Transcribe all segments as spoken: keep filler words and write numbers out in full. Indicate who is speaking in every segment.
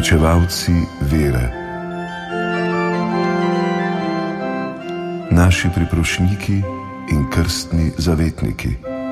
Speaker 1: Pričevalci vere. Naši priprošniki in krstni zavetniki.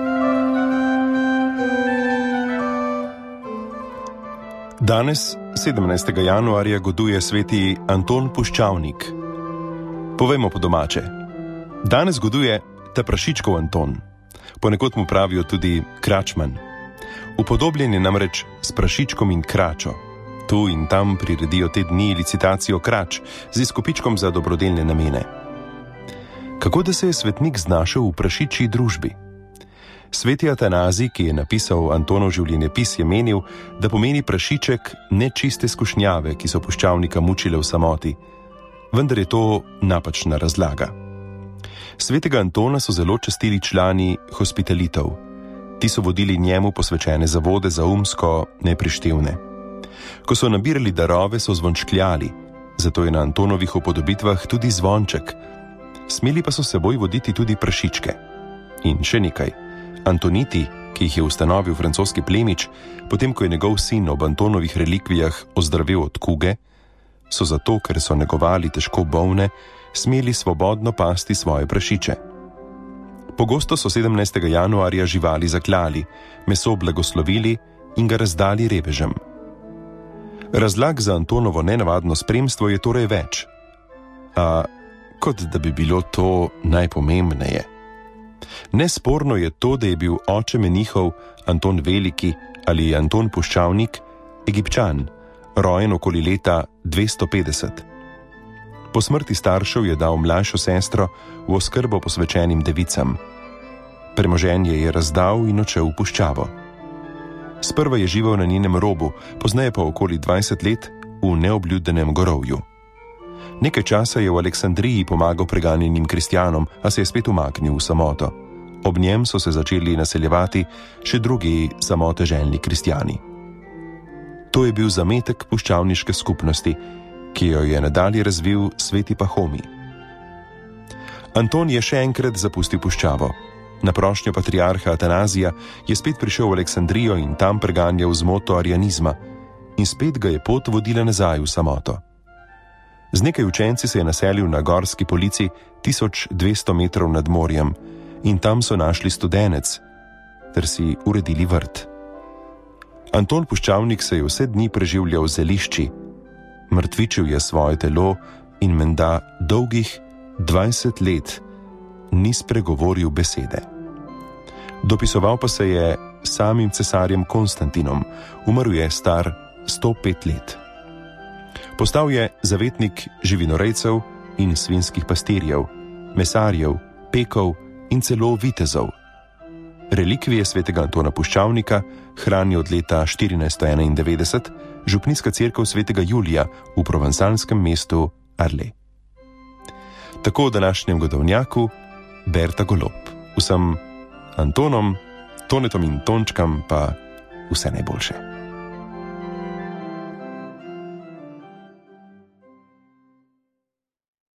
Speaker 2: Danes, sedemnajstega januarja, goduje sveti Anton Puščavnik. Povejmo po domače. Danes goduje ta Prašičkov Anton. Ponekod mu pravijo tudi Kračman. Upodobljen je namreč s prašičkom in kračo. Tu in tam priredijo te dni licitacijo krač z izkupičkom za dobrodelne namene. Kako da se je svetnik znašel v prašičji družbi? Sveti Atanazij, ki je napisal Antonov življenjepis, je menil, da pomeni prašiček nečiste skušnjave, ki so puščavnika mučile v samoti. Vendar je to napačna razlaga. Svetega Antona so zelo častili člani hospitalitov. Ti so vodili njemu posvečene zavode za umsko neprištevne. Ko so nabirali darove, so zvončkljali, zato je na Antonovih upodobitvah tudi zvonček. Smeli pa so seboj voditi tudi prašičke. In še nekaj. Antoniti, ki jih je ustanovil francoski plemič, potem ko je njegov sin ob Antonovih relikvijah ozdravel od kuge, so zato, ker so negovali težko bolne, smeli svobodno pasti svoje prašiče. Pogosto so sedemnajstega januarja živali zaklali, meso blagoslovili in ga razdali revežem. Razlag za Antonovo nenavadno spremstvo je torej več. A kot da bi bilo to najpomembneje. Nesporno je to, da je bil oče menihov Anton Veliki ali Anton Puščavnik Egipčan, rojen okoli leta dvesto petdeset. Po smrti staršev je dal mlajšo sestro v oskrbo posvečenim devicam. Premoženje je razdal in odšel v puščavo. Sprva je živel na njenem robu, pozneje pa okoli dvajset let v neobljudenem gorovju. Nekaj časa je v Aleksandriji pomagal preganjenim kristjanom, a se je spet umaknil v samoto. Ob njem so se začeli naseljevati še drugi samoteželjni kristjani. To je bil zametek puščavniške skupnosti, ki jo je nadalje razvil sveti Pahomij. Anton je še enkrat zapustil puščavo. Na prošnjo patriarha Atanazija je spet prišel v Aleksandrijo in tam preganjal zmoto arianizma in spet ga je pot vodila nazaj v samoto. Z nekaj učenci se je naselil na gorski polici tisoč dvesto metrov nad morjem in tam so našli studenec ter si uredili vrt. Anton Puščavnik se je vse dni preživljal v zelišči, mrtvičil je svoje telo in menda dolgih dvajset let ni spregovoril besede. Dopisoval pa se je samim cesarjem Konstantinom, umrl je star sto pet let. Postal je zavetnik živinorejcev in svinjskih pastirjev, mesarjev, pekov in celo vitezov. Relikvije svetega Antona Puščavnika hrani od leta štirinajststo enaindevetdeset župnijska cerkev svetega Julija v provansalskem mestu Arles. Tako v današnjem godovnjaku Berta Golob. Vsem Antonom, Tonetom in Tončkam pa vse najboljše.